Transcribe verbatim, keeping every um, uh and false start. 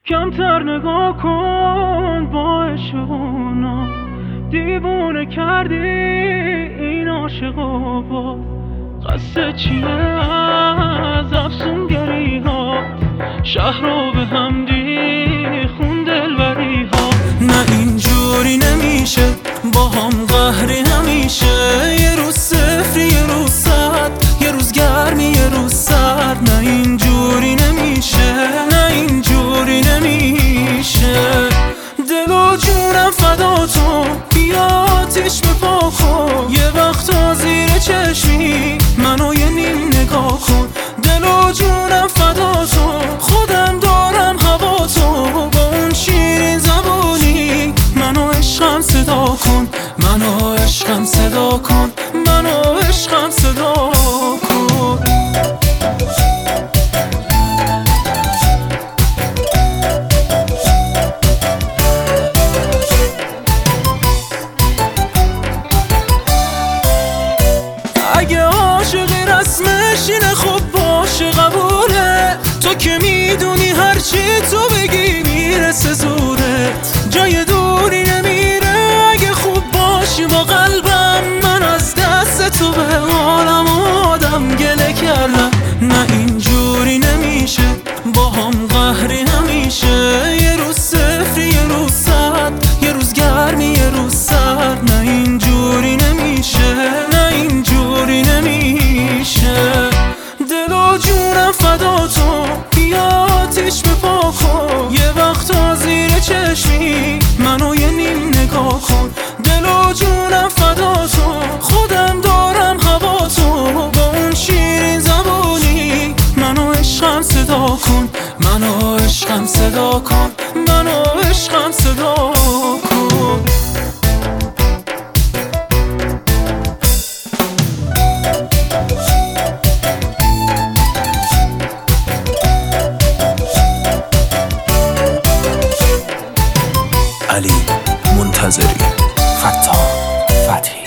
کمتر نگاه کن با عشقونا، دیوونه کردی این عاشقا. با قصد چیه از افسونگری ها، شهر رو به هم دیخون دلبری ها. نه اینجوری نمیشه با هم قهری همیشه، یه روز صفر یه روز صد، یه روز گرمی یه روز سرد. نه اینجوری نمیشه، نه اینجوری نمیشه. دل و جونم فدا تو، بیا آتیش بپا کن. یه وقتا زیر چشمی منو یه نیم نگاه کن. دل و جونم فدا تو، خودم دارم هوا تو. با اون شیرین زبونی منو عشقم صدا کن، منو عشقم صدا کن، منو عشقم صدا کن. اگه عاشقی رسمش اینه خب باشه قبوله. تو که میدونی هرچی تو بگی میرسه زورت، جای دوری نمیره. اگه خوب باشی با قلبم، من از دست تو به حالم آدم گله کردم. نه اینجوری نمیشه با هم قهری همیشه، یه روز صفر یه روز صد، یه روز گرمی یه روز سرد. نه اینجوری نمیشه، نه اینجوری نمیشه. دل و جونم فدا تو، بیا آتیش بپا کن. یه وقتا زیر چشمی منو یه نیم نگاه کن. دل و جونم فدا تو، خودم دارم هوا تو. با اون شیرین زبونی منو عشقم صدا کن، منو عشقم صدا کن، منو عشقم صدا کن. علی منتظری، فتاح فتحی.